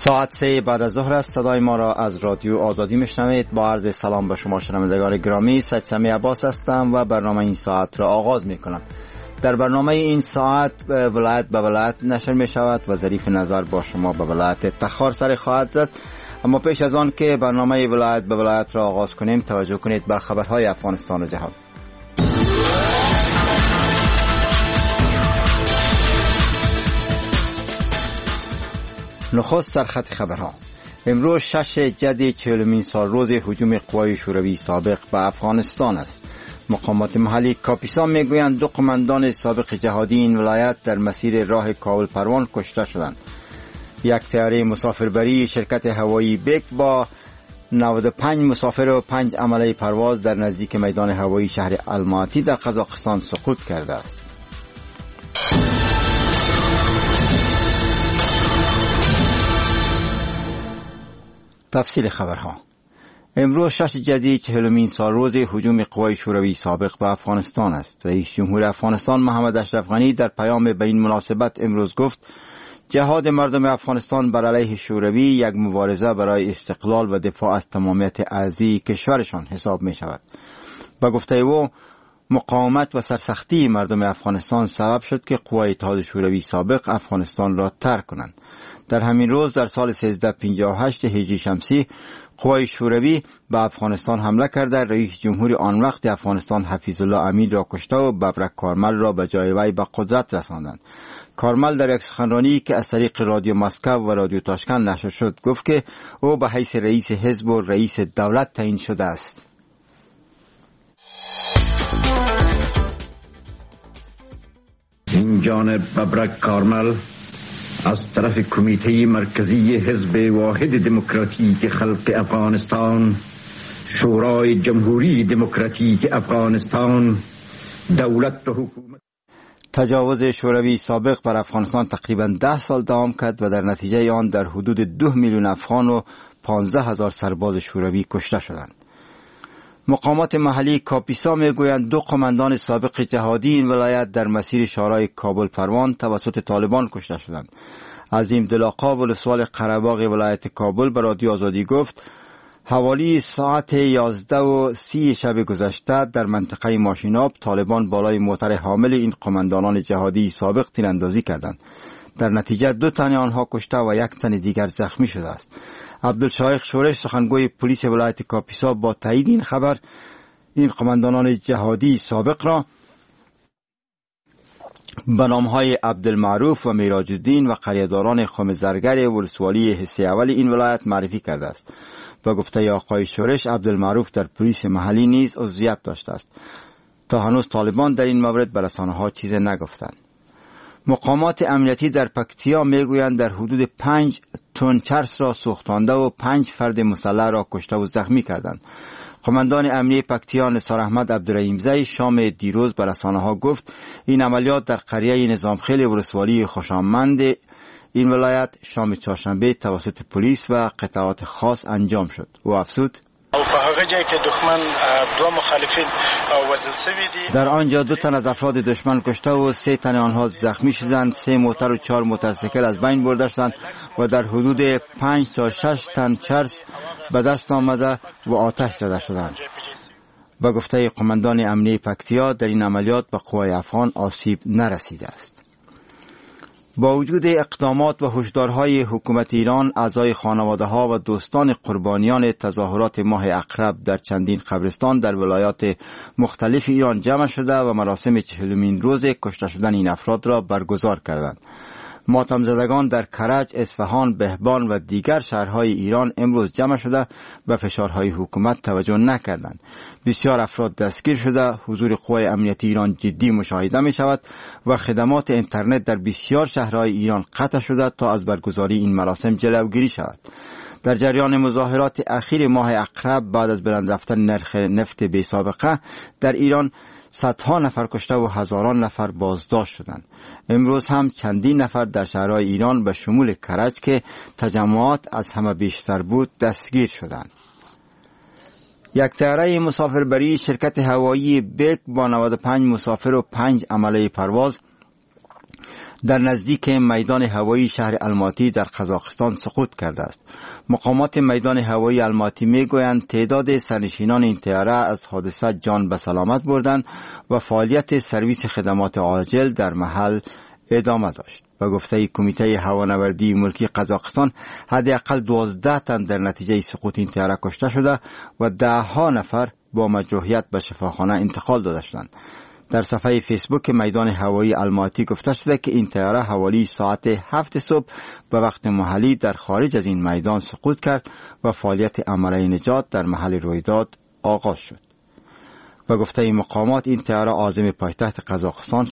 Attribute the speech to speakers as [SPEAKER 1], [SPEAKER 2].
[SPEAKER 1] ساعت 3 بعد از ظهر است. صدای ما را از رادیو آزادی میشنوید. با عرض سلام به شما شنوندگان گرامی، سید سمی عباس هستم و برنامه این ساعت را آغاز می کنم. در برنامه این ساعت ولایت به ولایت نشر می شود و ظریف نظر با شما به ولایت تخار سر خواهد زد. اما پیش از آن که برنامه ولایت به ولایت را آغاز کنیم، توجه کنید به خبرهای افغانستان و جهان. نخست سرخط خبرها. امروز 6 جدی 40مین سال روز هجوم قوای شوروی سابق به افغانستان است. مقامات محلی کاپیسا میگویند 2 قماندان سابق جهادی این ولایت در مسیر راه کابل پروان کشته شدند. یک طیاره مسافربری شرکت هوایی بیک با 95 مسافر و 5 عمله پرواز در نزدیک میدان هوایی شهر الماتی در قزاقستان سقوط کرده است. تفصیل خبرها. امروز 6 جدی 40مین سال روز هجوم قوای شوروی سابق به افغانستان است. رئیس جمهور افغانستان محمد اشرف غنی در پیام به این مناسبت امروز گفت جهاد مردم افغانستان بر علیه شوروی یک مبارزه برای استقلال و دفاع از تمامیت ارضی کشورشان حساب می شود. با گفته او مقاومت و سرسختی مردم افغانستان سبب شد که قوای اتحاد شوروی سابق افغانستان را ترک کنند. در همین روز در سال 1358 هجری شمسی قوای شوروی به افغانستان حمله کرده رئیس جمهور آن وقت افغانستان حفیظ الله امید را کشته و ببرک کارمل را به جای وی به قدرت رساندند. کارمل در یک سخنرانی که از طریق رادیو مسکو و رادیو تاشکند نشر شد گفت که او به حیث رئیس حزب و رئیس دولت تعیین شده است.
[SPEAKER 2] این جانب ببرک کارمل از طرف کمیته مرکزی حزب واحد دموکراتیک خلق افغانستان، شورای جمهوری دموکراتیک افغانستان، دولت و حکومت.
[SPEAKER 1] تجاوز شوروی سابق بر افغانستان تقریباً 10 سال دوام کرد و در نتیجه آن در حدود 2 میلیون افغان و 15,000 سرباز شوروی کشته شدند. مقامات محلی کاپیسا میگویند 2 قماندان سابق جهادی این ولایت در مسیر شهرهای کابل پروان توسط طالبان کشته شدند. عظیم دلاقا ولسوال قره‌باغ ولایت کابل به رادیو آزادی گفت حوالی ساعت 11:30 شب گذشته در منطقه ماشیناب طالبان بالای موتر حامل این قماندانان جهادی سابق تیراندازی کردند. در نتیجه 2 تن آنها کشته و 1 تن دیگر زخمی شده است. عبدالشایخ شورش سخنگوی پلیس ولایت کاپیسا با تایید این خبر این قماندانان جهادی سابق را به نامهای عبدالمعروف و میراج الدین و قریه‌داران خم زرگر ولسوالی حصه اول این ولایت معرفی کرده است. با گفته آقای شورش عبدالمعروف در پلیس محلی نیز عضویت داشته است. تا هنوز طالبان در این مورد به رسانه‌ها چیزی نگفتند. مقامات امنیتی در پکتیا میگویند در حدود 5 تن چرس را سوختانده و 5 فرد مسلح را کشته و زخمی کردند. قماندان امنیتی پکتیا نثار احمد عبدالرحیمزی شام دیروز به رسانه‌ها گفت این عملیات در قریه نظامخیل ولسوالی خوشامند این ولایت شام چهارشنبه توسط پلیس و قطعات خاص انجام شد. او افزود
[SPEAKER 3] او په هغه ځای کې دښمن 2 مخالفین وژل شوي دي.
[SPEAKER 1] در آنجا 2 تن از افراد دشمن کشته و 3 تن آنها زخمی شدند. 3 موتر و 4 موتورسیکل از بین برده شدند و در حدود 5 تا 6 تن چرس به دست آمده و آتش زده شدند. با گفته قماندان امنیتی پکتیا در این عملیات به قوای افغان آسیب نرسیده است. با وجود اقدامات و هشدارهای حکومت ایران، اعضای خانواده‌ها و دوستان قربانیان تظاهرات ماه اقرب در چندین قبرستان در ولایات مختلف ایران جمع شده و مراسم 40مین روز کشته شدن این افراد را برگزار کردند. ماتم زدگان در کرج، اصفهان، بهبان و دیگر شهرهای ایران امروز جمع شده به فشارهای حکومت توجه نکردند. بسیار افراد دستگیر شده، حضور قوای امنیتی ایران جدی مشاهده می شود و خدمات اینترنت در بسیار شهرهای ایران قطع شده تا از برگزاری این مراسم جلوگیری شود. در جریان مظاهرات اخیر ماه اقرب بعد از بلند رفتن نرخ نفت بی سابقه در ایران صدها نفر کشته و هزاران نفر بازداشت شدند. امروز هم چندین نفر در شهرهای ایران به شمول کرج که تجمعات از همه بیشتر بود دستگیر شدند. یک طیاره مسافربری شرکت هوایی بیک با 95 مسافر و 5 عمله پرواز در نزدیک میدان هوایی شهر الماتی در قزاقستان سقوط کرده است. مقامات میدان هوایی الماتی میگویند تعداد سرنشینان این طیاره از حادثه جان به سلامت بردند و فعالیت سرویس خدمات عاجل در محل ادامه داشت. و گفته کمیته هوانوردی ملکی قزاقستان حداقل 12 تن در نتیجه سقوط این طیاره کشته شده و 10 نفر با مجروحیت به شفاخانه انتقال داده شدند. در صفحه فیسبوک میدان هوایی الماتی گفته شده که این طیاره حوالی ساعت 7 صبح به وقت محلی در خارج از این میدان سقوط کرد و فعالیت عملیه نجات در محل رویداد آغاز شد. و گفته مقامات این طیاره عازم پایتخت قزاقستان